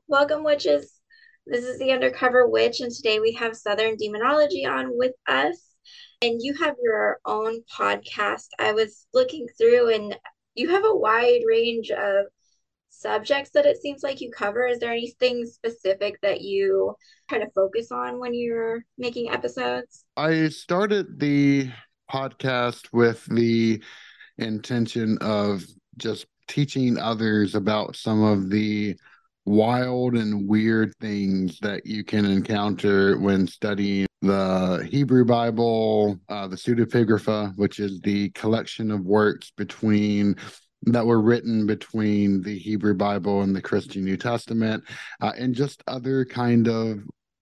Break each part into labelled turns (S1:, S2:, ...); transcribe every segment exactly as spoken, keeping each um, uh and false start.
S1: Welcome, witches. This is the Undercover Witch, and today we have Southern Demonology on with us. And you have your own podcast. I was looking through, and you have a wide range of subjects that it seems like you cover. Is there anything specific that you try to focus on when you're making episodes?
S2: I started the podcast with the intention of just teaching others about some of the wild and weird things that you can encounter when studying the Hebrew Bible, uh, the Pseudepigrapha, which is the collection of works between that were written between the Hebrew Bible and the Christian New Testament, uh, and just other kind of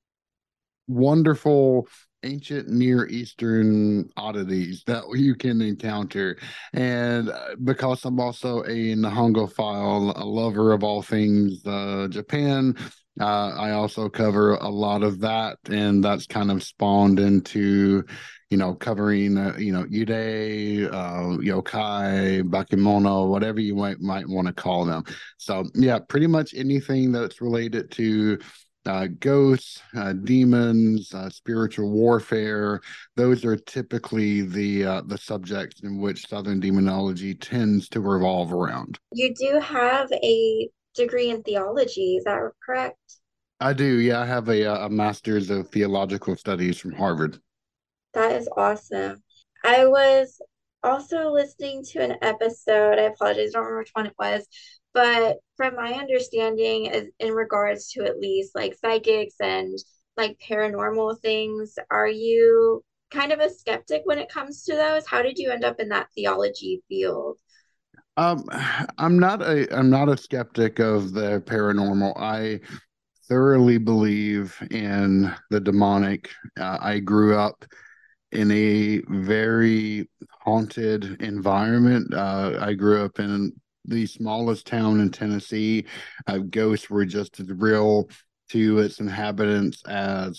S2: wonderful ancient Near Eastern oddities that you can encounter. And uh, because I'm also a Nihongophile, a lover of all things uh, Japan, uh, I also cover a lot of that. And that's kind of spawned into, you know, covering, uh, you know, Yude, uh, yokai, bakemono, whatever you might, might want to call them. So, yeah, pretty much anything that's related to uh, ghosts, uh, demons, uh, spiritual warfare. Those are typically the uh, the subjects in which Southern demonology tends to revolve around.
S1: You do have a degree in theology, is that correct?
S2: I do, yeah. I have a, uh, a master's of theological studies from Harvard.
S1: That is awesome. I was also listening to an episode. I apologize, I don't remember which one it was, but from my understanding, is in regards to at least like psychics and like paranormal things, are you kind of a skeptic when it comes to those? How did you end up in that theology field?
S2: Um, I'm not a I'm not a skeptic of the paranormal. I thoroughly believe in the demonic. Uh, I grew up in a very haunted environment. Uh, I grew up in the smallest town in Tennessee. Uh, ghosts were just as real to its inhabitants as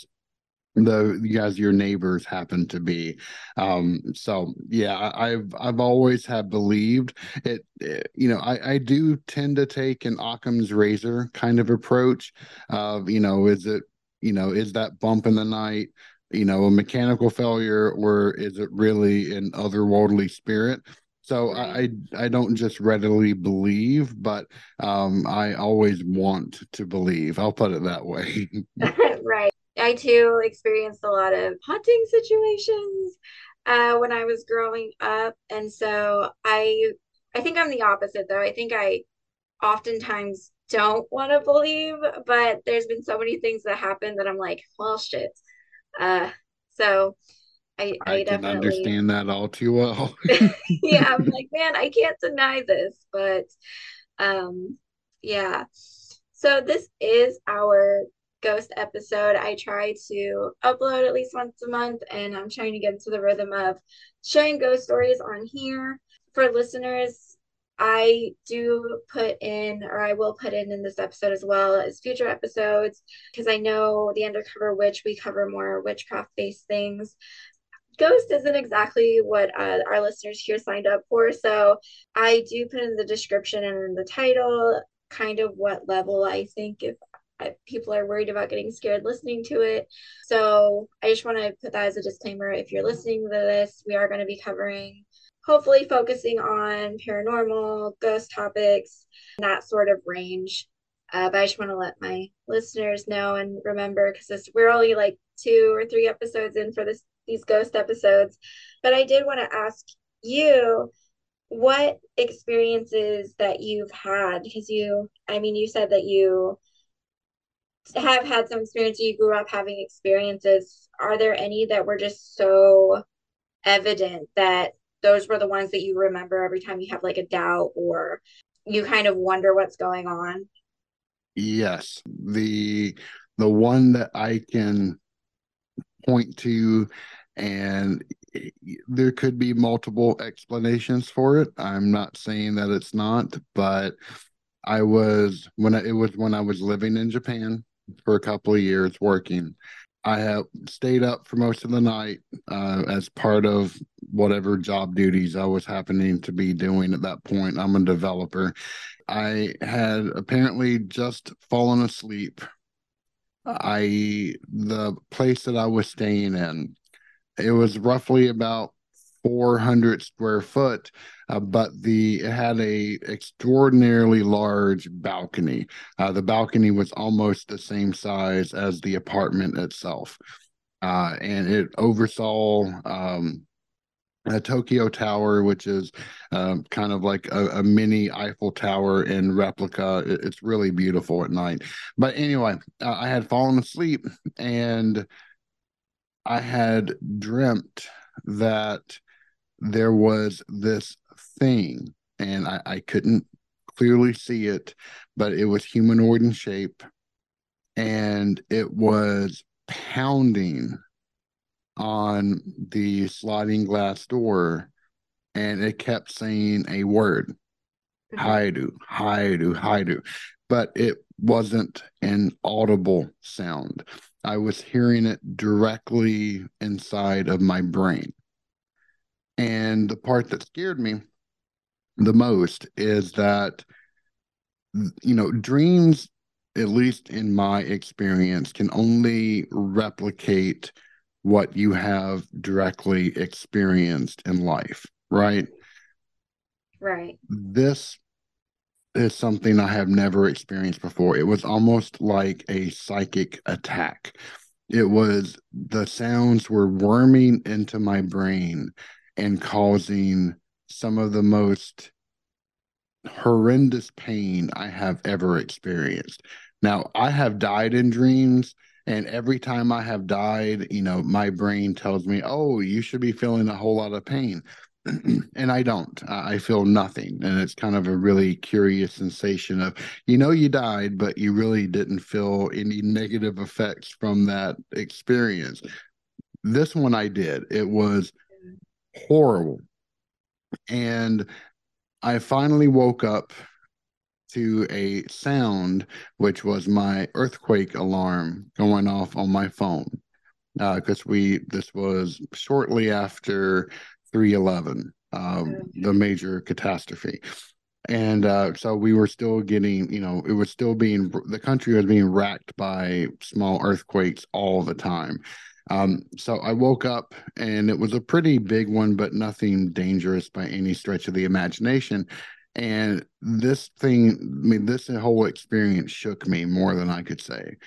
S2: the you guys your neighbors happen to be. Um so yeah, I, i've i've always have believed it, it you know I I do tend to take an Occam's razor kind of approach of, you know is it, you know is that bump in the night, you know a mechanical failure, or is it really an otherworldly spirit? So I,
S1: Right.
S2: I I don't just readily believe, but um I always want to believe. I'll put it that way.
S1: Right. I too experienced a lot of haunting situations uh, when I was growing up. And so I I think I'm the opposite though. I think I oftentimes don't want to believe, but there's been so many things that happen that I'm like, well, shit. Uh, so I
S2: I
S1: I
S2: can
S1: definitely,
S2: understand that all too well.
S1: yeah, I'm like, man, I can't deny this, but um, yeah. So this is our ghost episode. I try to upload at least once a month, and I'm trying to get into the rhythm of sharing ghost stories on here. For listeners, I do put in, or I will put in in this episode as well as future episodes, because I know the Undercover Witch, we cover more witchcraft based things. Ghost isn't exactly what uh, our listeners here signed up for. So I do put in the description and in the title kind of what level I think if uh, people are worried about getting scared listening to it. So I just want to put that as a disclaimer. If you're listening to this, we are going to be covering, hopefully, focusing on paranormal, ghost topics, that sort of range. Uh, but I just want to let my listeners know and remember because we're only like two or three episodes in for this these ghost episodes. But I did want to ask you what experiences that you've had because you, I mean, you said that you have had some experience, you grew up having experiences. Are there any that were just so evident that those were the ones that you remember every time you have like a doubt or you kind of wonder what's going on?
S2: Yes, the the one that I can point to, and there could be multiple explanations for it. I'm not saying that it's not, but I was when I, it was when I was living in Japan for a couple of years working. I have stayed up for most of the night uh, as part of whatever job duties I was happening to be doing at that point. I'm a developer. I had apparently just fallen asleep. I the place that I was staying in, it was roughly about four hundred square foot, uh, but the it had a extraordinarily large balcony. Uh, the balcony was almost the same size as the apartment itself, uh, and it oversaw um, a Tokyo Tower, which is um, kind of like a, a mini Eiffel Tower in replica. It- it's really beautiful at night. But anyway, uh, I had fallen asleep and I had dreamt that there was this thing, and I, I couldn't clearly see it, but it was humanoid in shape, and it was pounding on the sliding glass door, and it kept saying a word,
S1: Mhm.
S2: Haidu, Haidu, Haidu, but it wasn't an audible sound. I was hearing it directly inside of my brain. And the part that scared me the most is that, you know, dreams, at least in my experience, can only replicate what you have directly experienced in life, right?
S1: Right.
S2: This is something I have never experienced before. It was almost like a psychic attack. It was the sounds were worming into my brain and causing some of the most horrendous pain I have ever experienced. Now, I have died in dreams, and every time I have died, you know, my brain tells me, oh, you should be feeling a whole lot of pain. And I don't. I feel nothing. And it's kind of a really curious sensation of, you know, you died, but you really didn't feel any negative effects from that experience. This one I did. It was horrible. And I finally woke up to a sound, which was my earthquake alarm going off on my phone. Because uh, we, this was shortly after three eleven, um, the
S1: Okay.
S2: major catastrophe. And uh, so we were still getting, you know, it was still being, the country was being racked by small earthquakes all the time. Um, so I woke up and it was a pretty big one, but nothing dangerous by any stretch of the imagination. And this thing, I mean, this whole experience shook me more than I could say.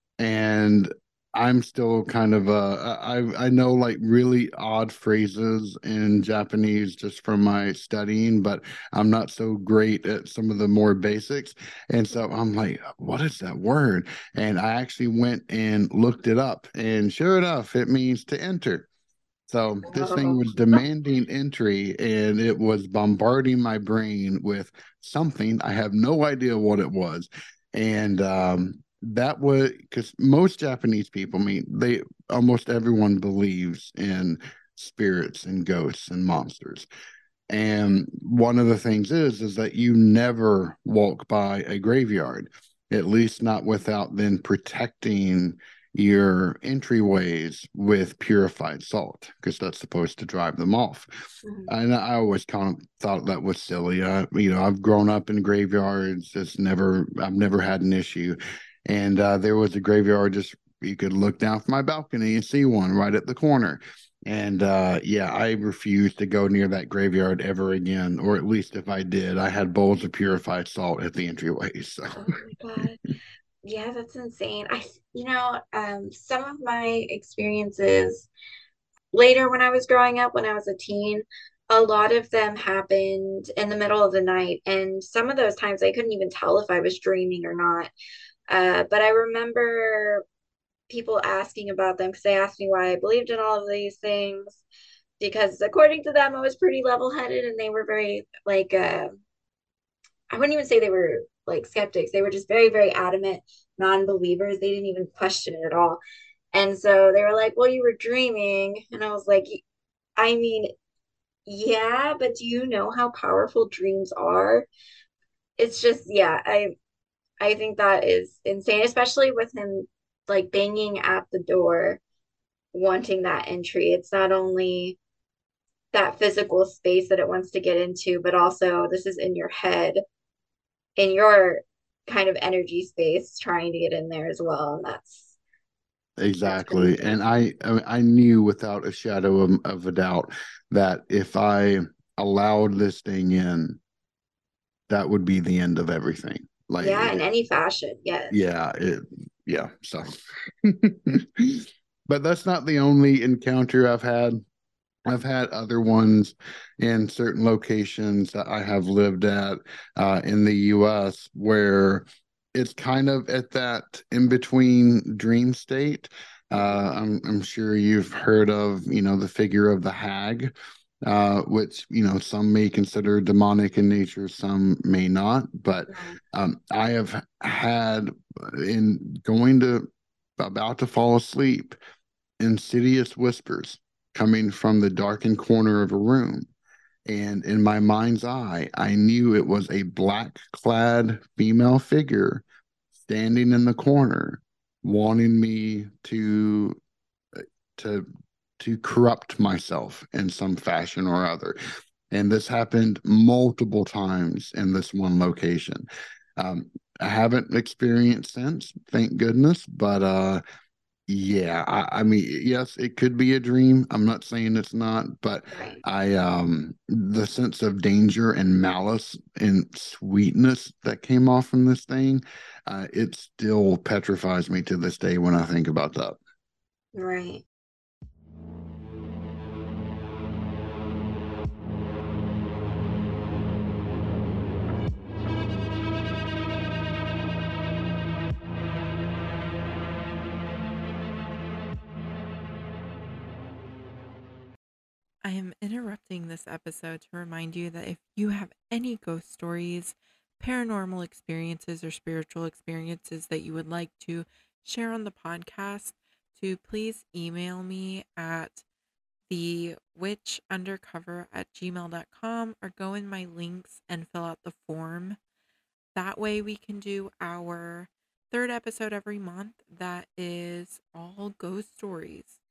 S2: And I'm still kind of uh I I know like really odd phrases in Japanese just from my studying, but I'm not so great at some of the more basics. And so I'm like, what is that word? And I actually went and looked it up, and sure enough, it means to enter. So this thing
S1: Oh,
S2: was demanding entry and it was bombarding my brain with something. I have no idea what it was. And um, that was because most Japanese people, I mean, they almost everyone believes in spirits and ghosts and monsters. And one of the things is is that you never walk by a graveyard, at least not without then protecting your entryways with purified salt, because that's supposed to drive them off.
S1: mhm.
S2: And I always kind of thought that was silly. I, you know, I've grown up in graveyards. It's never, I've never had an issue. And uh, there was a graveyard just you could look down from my balcony and see one right at the corner. And uh, yeah, I refused to go near that graveyard ever again, or at least if I did, I had bowls of purified salt at the entryway. So,
S1: Oh my God. Yeah, that's insane. I, you know, um, some of my experiences later when I was growing up, when I was a teen, a lot of them happened in the middle of the night. And some of those times I couldn't even tell if I was dreaming or not. Uh, but I remember people asking about them because they asked me why I believed in all of these things. Because according to them, I was pretty level-headed and they were very like uh, I wouldn't even say they were like skeptics. They were just very, very adamant non-believers. They didn't even question it at all. And so they were like, well, you were dreaming. And I was like, I mean, yeah, but do you know how powerful dreams are? It's just, yeah, I I think that is insane, especially with him like banging at the door, wanting that entry. It's not only that physical space that it wants to get into, but also this is in your head. in your kind of energy space trying to get in there as well. And that's that's
S2: Exactly.
S1: crazy.
S2: And I I I knew without a shadow of, of a doubt that if I allowed this thing in, that would be the end of everything. Like,
S1: Yeah, in
S2: it,
S1: any fashion. Yes.
S2: yeah, it, yeah. So, but that's not the only encounter I've had. I've had other ones in certain locations that I have lived at uh, in the U S where it's kind of at that in between dream state. Uh,
S1: Mhm.
S2: I'm, I'm sure you've heard of, you know, the figure of the hag, uh, which, you know, some may consider demonic in nature, some may not. But
S1: Yeah.
S2: um, I have had in going to about to fall asleep insidious whispers coming from the darkened corner of a room. And in my mind's eye, I knew it was a black clad female figure standing in the corner, wanting me to to to corrupt myself in some fashion or other. And this happened multiple times in this one location. Um, I haven't experienced since, thank goodness, but uh yeah, I, I mean, yes, it could be a dream. I'm not saying it's not, but
S1: Right.
S2: I um the sense of danger and malice and sweetness that came off from this thing, uh, it still petrifies me to this day when I think about that.
S1: Right.
S3: I am interrupting this episode to remind you that if you have any ghost stories, paranormal experiences, or spiritual experiences that you would like to share on the podcast, to please email me at the witch undercover at gmail dot com or go in my links and fill out the form. That way we can do our third episode every month that is all ghost stories.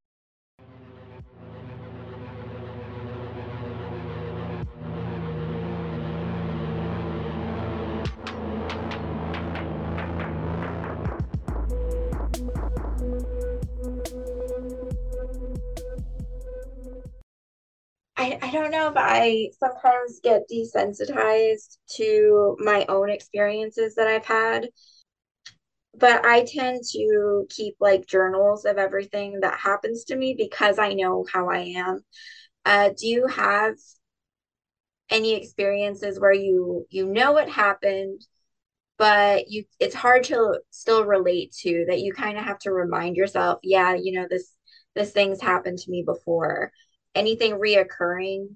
S1: I, I don't know if I sometimes get desensitized to my own experiences that I've had, but I tend to keep like journals of everything that happens to me because I know how I am. Uh, do you have any experiences where you you know what happened, but you it's hard to still relate to that you kind of have to remind yourself, yeah, you know, this this thing's happened to me before. Anything reoccurring?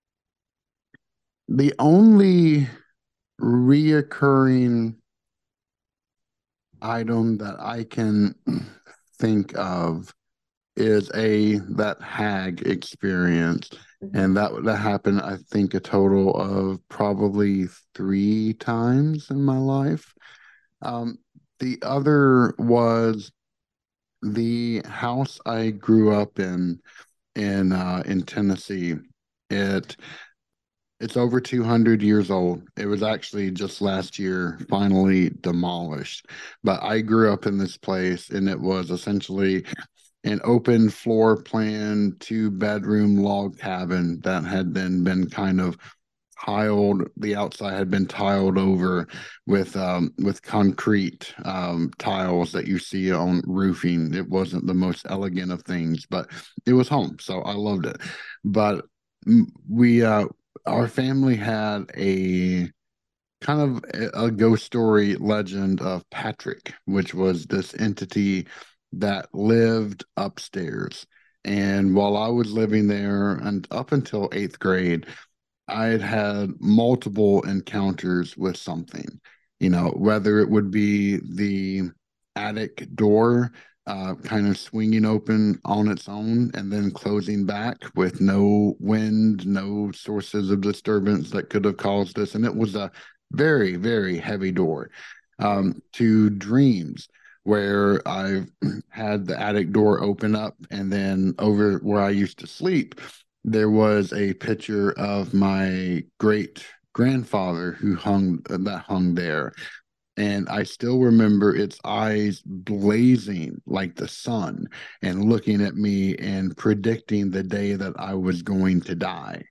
S2: The only reoccurring item that I can think of is a that hag experience,
S1: Mhm.
S2: and that that happened I think a total of probably three times in my life. Um, the other was the house I grew up in in uh, in Tennessee. It it's over two hundred years old. It was actually just last year finally demolished. But I grew up in this place, and it was essentially an open floor plan, two bedroom log cabin that had then been kind of tiled. The outside had been tiled over with um, with concrete um, tiles that you see on roofing. It wasn't the most elegant of things, but it was home, so I loved it. But mm, we uh, our family had a kind of a, a ghost story legend of Patrick, which was this entity that lived upstairs. And while I was living there and up until eighth grade, I had had multiple encounters with something, you know, whether it would be the attic door uh, kind of swinging open on its own and then closing back with no wind, no sources of disturbance that could have caused this. And it was a very, very heavy door, um, to dreams where I've had the attic door open up and then over where I used to sleep there was a picture of my great grandfather who hung that hung there. And I still remember its eyes blazing like the sun and looking at me and predicting the day that I was going to die.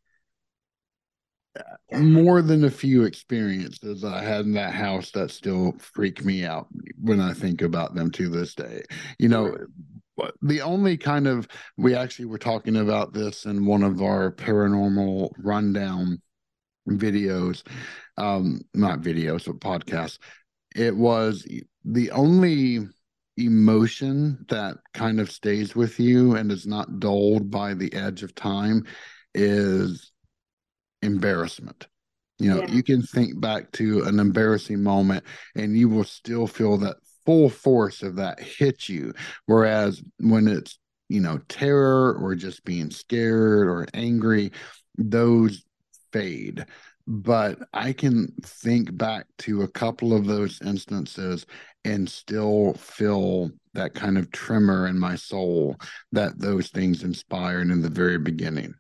S2: More than a few experiences I had in that house that still freak me out when I think about them to this day. You know, the only kind of, we actually were talking about this in one of our paranormal rundown videos, um, not videos, but podcasts. It was the only emotion that kind of stays with you and is not dulled by the edge of time is embarrassment. You know,
S1: Yeah.
S2: you can think back to an embarrassing moment and you will still feel that full force of that hit you. Whereas when it's, you know, terror or just being scared or angry, those fade. But I can think back to a couple of those instances and still feel that kind of tremor in my soul that those things inspired in the very beginning.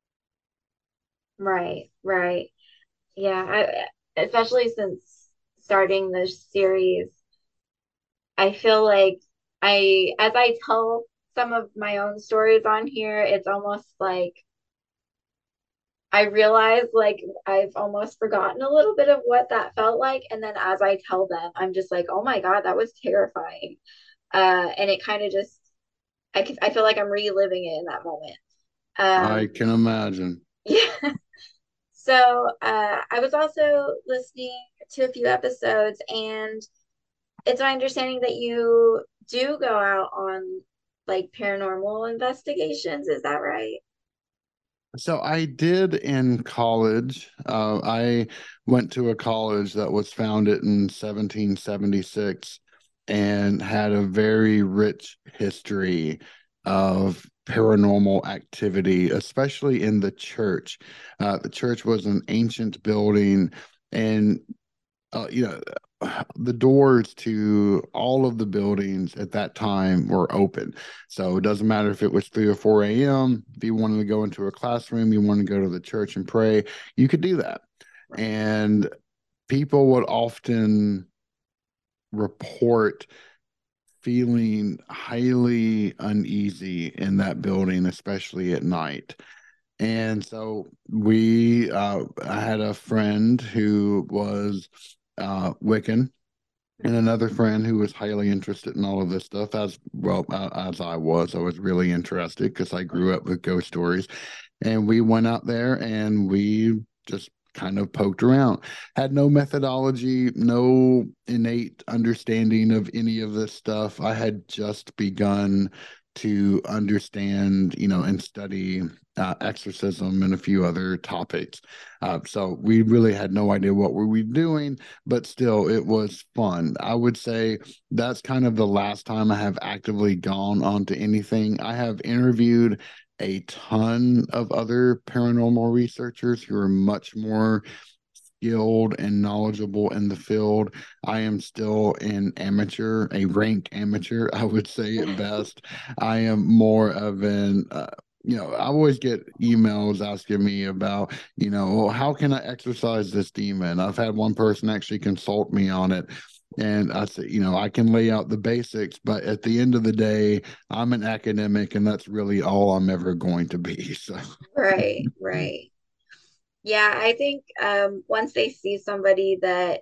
S1: Right, right. Yeah, I, especially since starting this series, I feel like I, as I tell some of my own stories on here, it's almost like I realize like I've almost forgotten a little bit of what that felt like. And then as I tell them, I'm just like, oh my God, that was terrifying. Uh, and it kind of just, I can, I feel like I'm reliving it in that moment.
S2: I
S1: Um,
S2: can imagine.
S1: yeah. So uh, I was also listening to a few episodes, and it's my understanding that you do go out on like paranormal investigations. Is that right?
S2: So I did in college. Uh, I went to a college that was founded in seventeen seventy-six and had a very rich history of paranormal activity, especially in the church. Uh, the church was an ancient building, and uh, you know, the doors to all of the buildings at that time were open. So it doesn't matter if it was three or four a m. If you wanted to go into a classroom, you want to go to the church and pray, you could do that. And people would often report feeling highly uneasy in that building, especially at night. And so we, uh, I had a friend who was uh, Wiccan, and another friend who was highly interested in all of this stuff, as well uh, as I was. I was really interested because I grew up with ghost stories. And we went out there and we just kind of poked around. Had no methodology, no innate understanding of any of this stuff. I had just begun to understand, you know, and study uh, exorcism and a few other topics. Uh, so we really had no idea what we were doing, but still, it was fun. I would say that's kind of the last time I have actively gone onto anything. I have interviewed a ton of other paranormal researchers who are much more skilled and knowledgeable in the field. I am still an amateur, a ranked amateur, I would say at best. I am more of an uh, you know, I always get emails asking me about, you know, well, how can I exercise this demon? I've had one person actually consult me on it. And I say, you know, I can lay out the basics, but at the end of the day, I'm an academic and that's really all I'm ever going to be. So,
S1: Right, right. Yeah, I think um once they see somebody that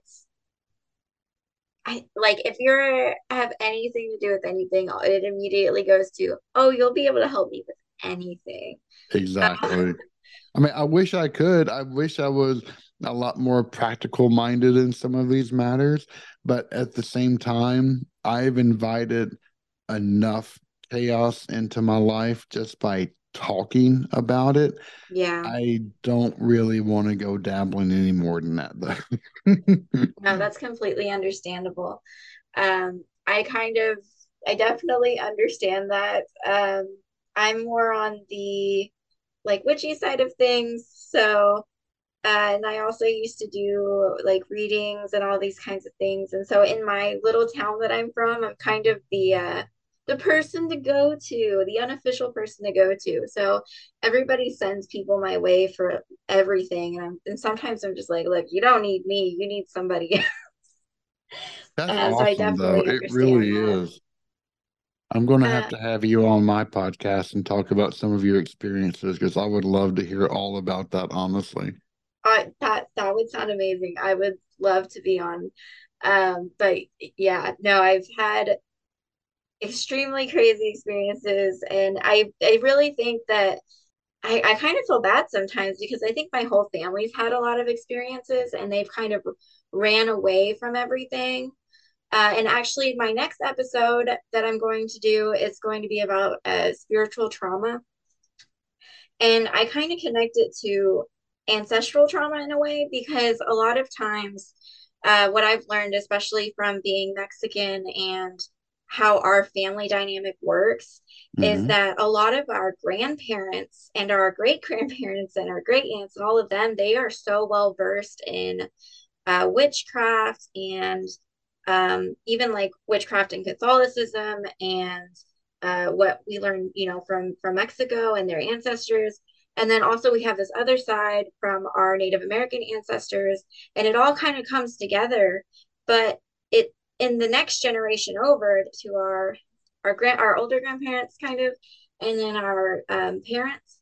S1: I like if you're have anything to do with anything, it immediately goes to, oh, you'll be able to help me with anything. Uh,
S2: exactly. I mean, I wish I could. I wish I was a lot more practical minded in some of these matters. But at the same time, I've invited enough chaos into my life just by talking about it.
S1: yeah,
S2: I don't really want to go dabbling any more than that, though.
S1: no, that's completely understandable. Um, I kind of, I definitely understand that. Um, I'm more on the like witchy side of things. So, uh, and I also used to do like readings and all these kinds of things. And so in my little town that I'm from, I'm kind of the uh, the person to go to, the unofficial person to go to. So everybody sends people my way for everything. And, I'm, and sometimes I'm just like, look, you don't need me, you need somebody else.
S2: That's
S1: Uh, so I
S2: awesome, though.
S1: definitely
S2: It
S1: understand
S2: really
S1: that.
S2: is. I'm going to have
S1: Uh,
S2: to have you on my podcast and talk about some of your experiences because I would love to hear all about that, honestly.
S1: I, that that would sound amazing. I would love to be on. Um, but yeah, no, I've had extremely crazy experiences, and I I really think that I, I kind of feel bad sometimes because I think my whole family's had a lot of experiences and they've kind of ran away from everything. Uh, and actually, my next episode that I'm going to do is going to be about uh, spiritual trauma. And I kind of connect it to ancestral trauma in a way because a lot of times, uh, what I've learned, especially from being Mexican and how our family dynamic works, is
S2: Hmm.
S1: that a lot of our grandparents and our great grandparents and our great aunts and all of them, they are so well versed in uh, witchcraft and um, even like witchcraft and Catholicism and uh, what we learned, you know, from from Mexico and their ancestors. And then also we have this other side from our Native American ancestors, and it all kind of comes together. But it in the next generation over to our our grand our older grandparents kind of, and then our um, parents,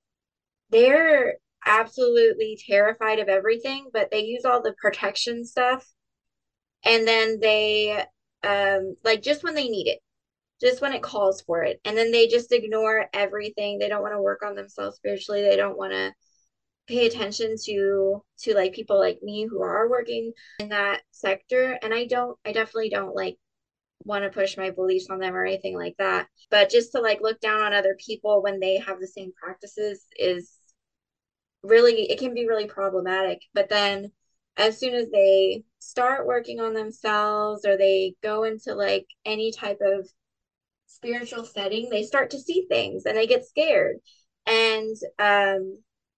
S1: they're absolutely terrified of everything, but they use all the protection stuff and then they um like just when they need it, just when it calls for it, and then they just ignore everything. They don't want to work on themselves spiritually. They don't want to pay attention to to like people like me who are working in that sector. And I don't I definitely don't like want to push my beliefs on them or anything like that, but just to like look down on other people when they have the same practices is really, it can be really problematic. But then as soon as they start working on themselves or they go into like any type of spiritual setting, they start to see things and they get scared. And um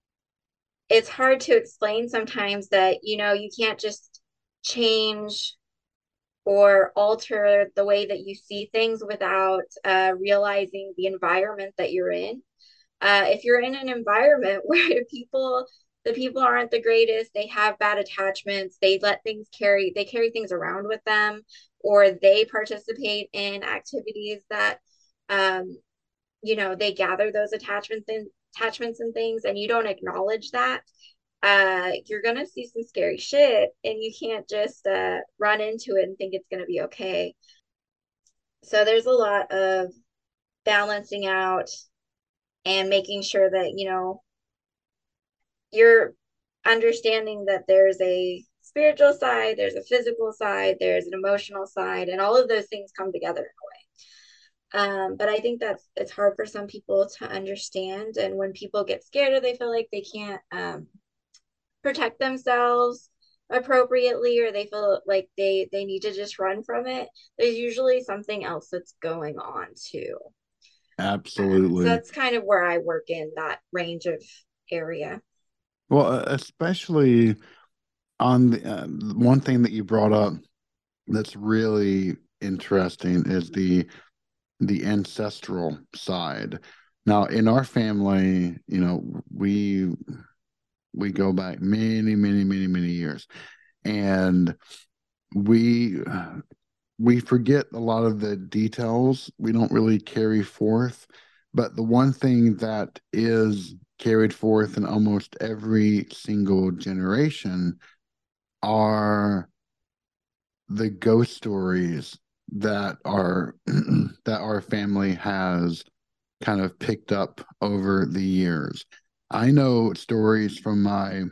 S1: it's hard to explain sometimes that, you know, you can't just change or alter the way that you see things without uh, realizing the environment that you're in. Uh, if you're in an environment where people the people aren't the greatest, they have bad attachments, they let things carry they carry things around with them, or they participate in activities that um you know they gather those attachments and attachments and things, and you don't acknowledge that, uh you're gonna see some scary shit, and you can't just uh run into it and think it's gonna be okay. So there's a lot of balancing out and making sure that you know you're understanding that there's a spiritual side, there's a physical side, there's an emotional side, and all of those things come together in a way. Um, but I think that's it's hard for some people to understand. And when people get scared or they feel like they can't um, protect themselves appropriately, or they feel like they they need to just run from it, there's usually something else that's going on too. Uh, so
S2: Absolutely.
S1: that's kind of where I work in that range of area.
S2: Well, uh, especially on the uh, one thing that you brought up that's really interesting is the the ancestral side. Now, in our family, you know, we we go back many, many, many, many years, and we we forget a lot of the details. We don't really carry forth, but the one thing that is carried forth in almost every single generation are the ghost stories that our that our family has kind of picked up over the years. I know stories from my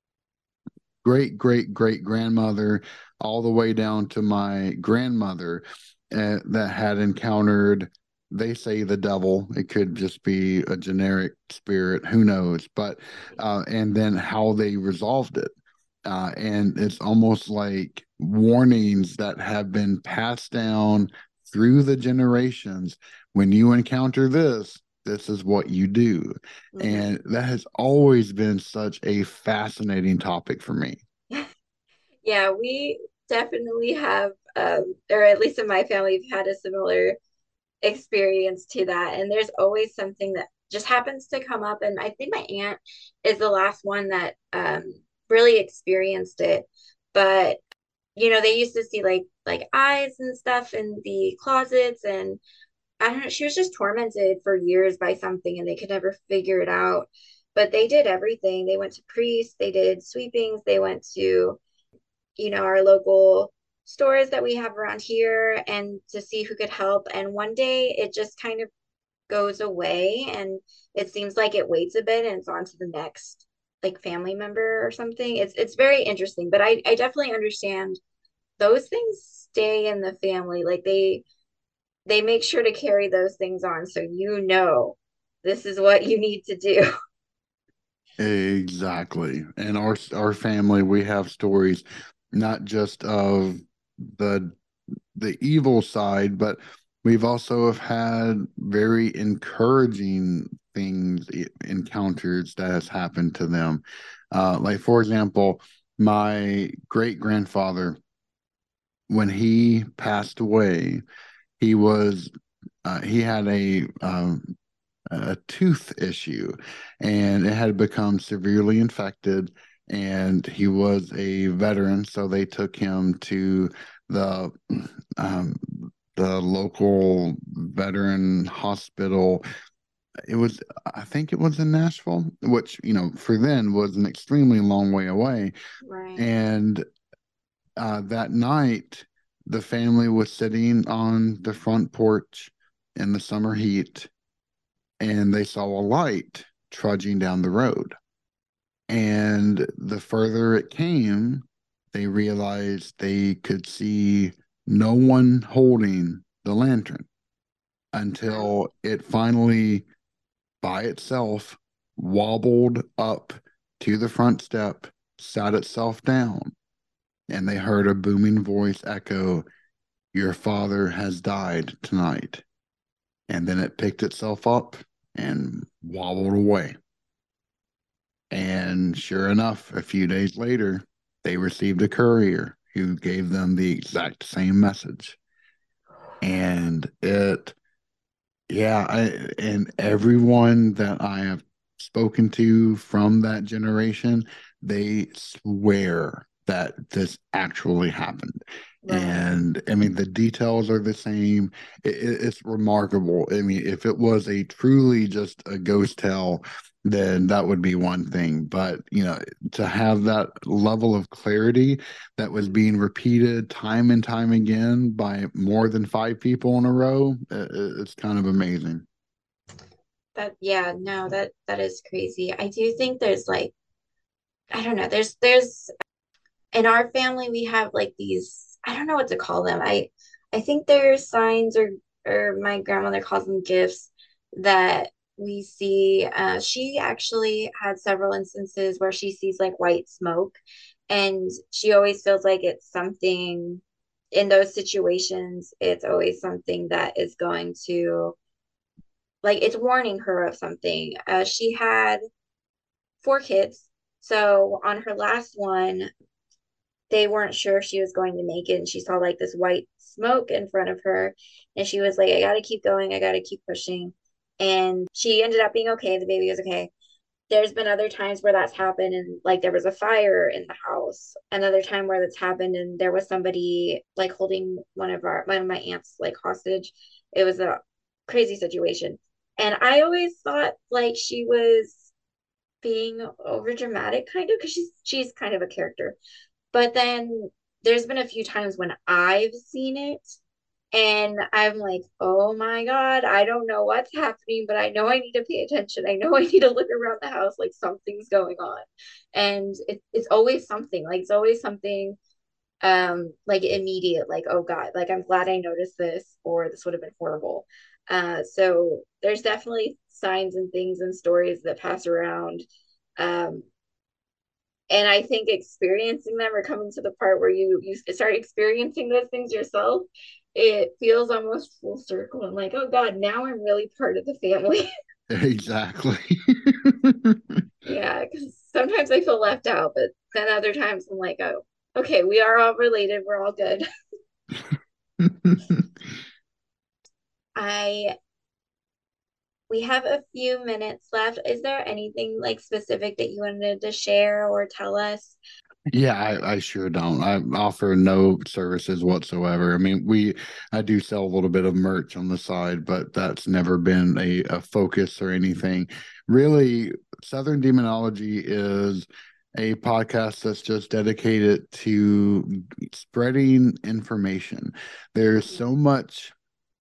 S2: great great great grandmother all the way down to my grandmother uh, that had encountered, they say, the devil. It could just be a generic spirit, who knows, but uh, and then how they resolved it. Uh, and it's almost like warnings that have been passed down through the generations. When you encounter this, this is what you do.
S1: Mm-hmm.
S2: And that has always been such a fascinating topic for me.
S1: Yeah, we definitely have, um, or at least in my family, we've had a similar experience to that. And there's always something that just happens to come up. And I think my aunt is the last one that um, really experienced it. But, you know, they used to see like like eyes and stuff in the closets. And I don't know, she was just tormented for years by something and they could never figure it out. But they did everything. They went to priests, they did sweepings, they went to, you know, our local stores that we have around here and to see who could help. And one day it just kind of goes away and it seems like it waits a bit and it's on to the next like family member or something. It's it's very interesting, but I, I definitely understand those things stay in the family. Like they they make sure to carry those things on so you know this is what you need to do.
S2: Exactly. And our our family, we have stories not just of the the evil side, but we've also have had very encouraging things, encounters that has happened to them. Uh, like for example, my great grandfather, when he passed away, he was uh, he had a um, a tooth issue, and it had become severely infected. And he was a veteran, so they took him to the um, the local veteran hospital. It was, I think it was in Nashville, which, you know, for then was an extremely long way away.
S1: Right.
S2: And uh, that night, the family was sitting on the front porch in the summer heat, and they saw a light trudging down the road. And the further it came, they realized they could see no one holding the lantern until it finally, by itself, wobbled up to the front step, sat itself down, and they heard a booming voice echo, "Your father has died tonight." And then it picked itself up and wobbled away. And sure enough, a few days later, they received a courier who gave them the exact same message. And it, yeah, I, and everyone that I have spoken to from that generation, they swear that this actually happened.
S1: Right.
S2: And I mean, the details are the same. It, it, it's remarkable. I mean, if it was a truly just a ghost tale, then that would be one thing. But, you know, to have that level of clarity that was being repeated time and time again by more than five people in a row, it, it's kind of amazing.
S1: That yeah, no, that that is crazy. I do think there's like I don't know, there's there's in our family we have like these, I don't know what to call them. I I think they're signs or or my grandmother calls them gifts that we see. Uh, she actually had several instances where she sees like white smoke, and she always feels like it's something in those situations. It's always something that is going to like it's warning her of something. Uh, she had four kids. So on her last one, they weren't sure if she was going to make it. And she saw like this white smoke in front of her. And she was like, I got to keep going. I got to keep pushing. And she ended up being okay. The baby was okay. There's been other times where that's happened and like there was a fire in the house. Another time where that's happened and there was somebody like holding one of our, one of my aunts like hostage. It was a crazy situation. And I always thought like she was being over dramatic kind of because she's she's kind of a character. But then there's been a few times when I've seen it and I'm like, oh my God, I don't know what's happening, but I know I need to pay attention. I know I need to look around the house like something's going on. And it, it's always something, like it's always something um like immediate, like, oh God, like I'm glad I noticed this, or this would have been horrible. Uh, so there's definitely signs and things and stories that pass around. Um, and I think experiencing them or coming to the part where you you start experiencing those things yourself, it feels almost full circle and like, oh God, now I'm really part of the family.
S2: Exactly.
S1: Yeah, because sometimes I feel left out, but then other times I'm like, oh, okay, we are all related. We're all good. I we have a few minutes left. Is there anything like specific that you wanted to share or tell us?
S2: Yeah, I, I sure don't. I offer no services whatsoever. I mean, we I do sell a little bit of merch on the side, but that's never been a, a focus or anything. Really, Southern Demonology is a podcast that's just dedicated to spreading information. There's so much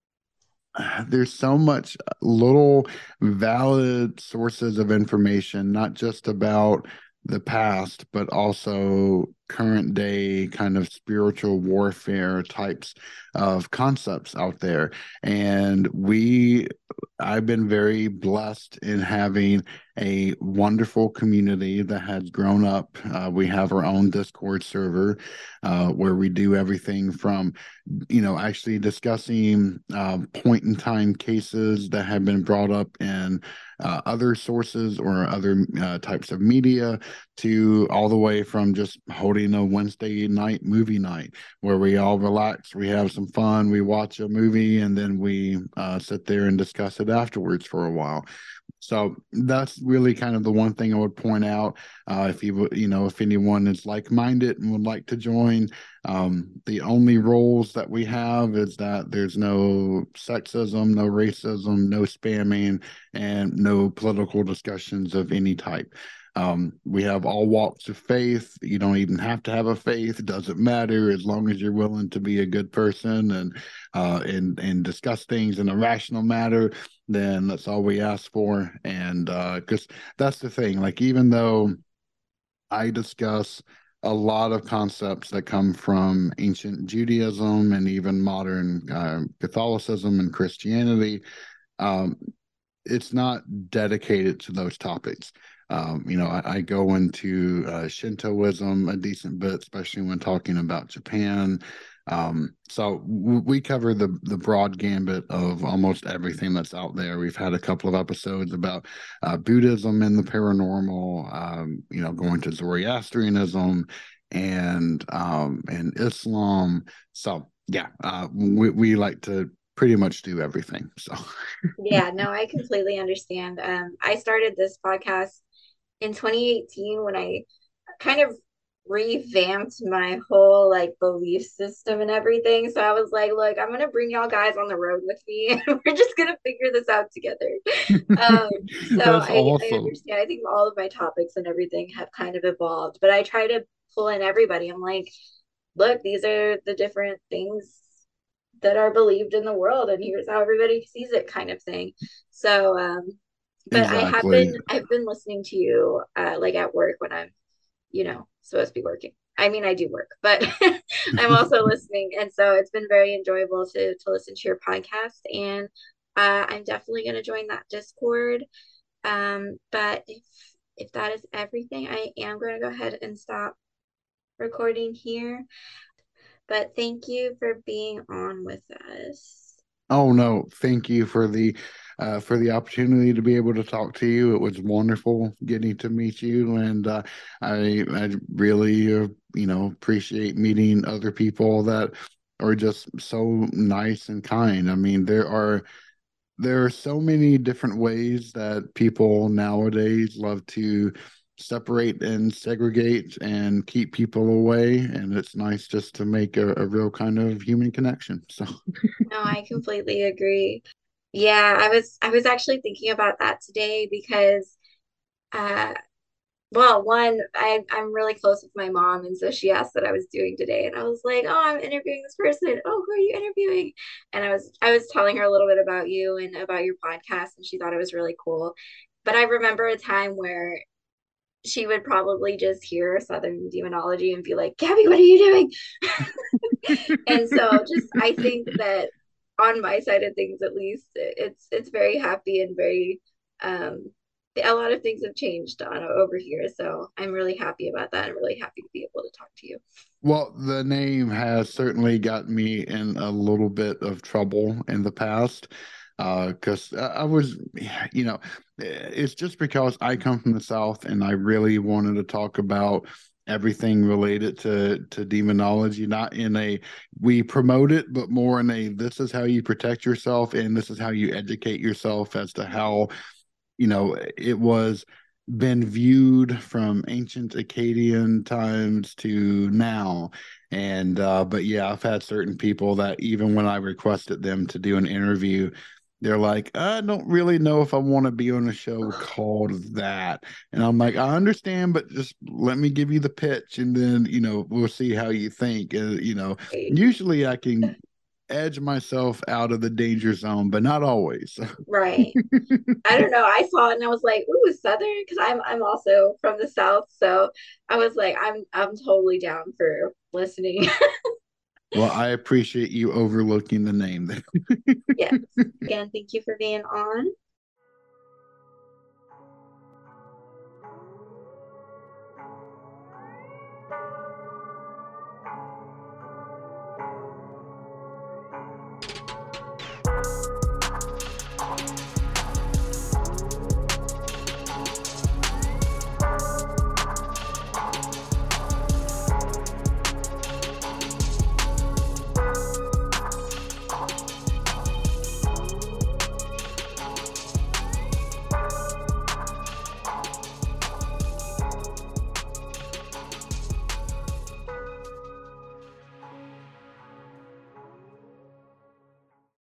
S2: there's so much little valid sources of information, not just about the past, but also current day kind of spiritual warfare types of concepts out there. And we, I've been very blessed in having a wonderful community that has grown up. Uh, we have our own Discord server uh, where we do everything from you know, actually discussing uh, point in time cases that have been brought up in uh, other sources or other uh, types of media to all the way from just holding a Wednesday night movie night where we all relax, we have some fun, we watch a movie, and then we uh, sit there and discuss it afterwards for a while. So that's really kind of the one thing I would point out. Uh, if you you know if anyone is like-minded and would like to join, um, the only rules that we have is that there's no sexism, no racism, no spamming, and no political discussions of any type. Um, we have all walks of faith. You don't even have to have a faith. It doesn't matter as long as you're willing to be a good person and uh, and and discuss things in a rational manner. Then that's all we ask for. And because uh, that's the thing. Like even though I discuss a lot of concepts that come from ancient Judaism and even modern uh, Catholicism and Christianity, um, it's not dedicated to those topics. Um, you know, I, I go into uh, Shintoism a decent bit, especially when talking about Japan. Um, so w- we cover the the broad gambit of almost everything that's out there. We've had a couple of episodes about uh, Buddhism and the paranormal. Um, you know, going to Zoroastrianism and um, and Islam. So yeah, uh, we we like to pretty much do everything. So.
S1: Yeah, no, I completely understand. Um, I started this podcast in twenty eighteen when I kind of revamped my whole like belief system and everything. So I was like, look, I'm gonna bring y'all guys on the road with me and we're just gonna figure this out together. Um, so
S2: That's
S1: I, I
S2: awesome.
S1: understand. I think all of my topics and everything have kind of evolved, but I try to pull in everybody. I'm like, look, these are the different things that are believed in the world and here's how everybody sees it kind of thing. So um but I have
S2: Exactly.
S1: been I've been listening to you uh like at work when I'm, you know, supposed to be working. I mean, I do work, but I'm also listening. And so it's been very enjoyable to to listen to your podcast. And uh, I'm definitely going to join that Discord. Um, but if if that is everything, I am going to go ahead and stop recording here. But thank you for being on with us.
S2: Oh no, thank you for the uh, for the opportunity to be able to talk to you. It was wonderful getting to meet you, and uh, I I really uh, you know appreciate meeting other people that are just so nice and kind. I mean, there are there are so many different ways that people nowadays love to separate and segregate and keep people away, and it's nice just to make a, a real kind of human connection. So.
S1: No, I completely agree. Yeah, I was I was actually thinking about that today because uh well, one, I I'm really close with my mom, and so she asked what I was doing today, and I was like, "Oh, I'm interviewing this person. Oh, who are you interviewing?" And I was I was telling her a little bit about you and about your podcast, and she thought it was really cool. But I remember a time where she would probably just hear Southern Demonology and be like, "Gabby, what are you doing?" And so just I think that on my side of things at least it's it's very happy and very um a lot of things have changed on over here, so I'm really happy about that. I'm really happy to be able to talk to you.
S2: Well, the name has certainly gotten me in a little bit of trouble in the past because uh, I was, you know, it's just because I come from the South and I really wanted to talk about everything related to to demonology, not in a we promote it, but more in a this is how you protect yourself and this is how you educate yourself as to how, you know, it was been viewed from ancient Akkadian times to now. And uh but yeah, I've had certain people that even when I requested them to do an interview, they're like, I don't really know if I want to be on a show called that. And I'm like, I understand, but just let me give you the pitch and then, you know, we'll see how you think. Uh, you know, usually I can edge myself out of the danger zone, but not always.
S1: Right. I don't know. I saw it and I was like, ooh, Southern, because I'm I'm also from the South. So I was like, I'm I'm totally down for listening.
S2: Well, I appreciate you overlooking the name there.
S1: Yes. Again, thank you for being on.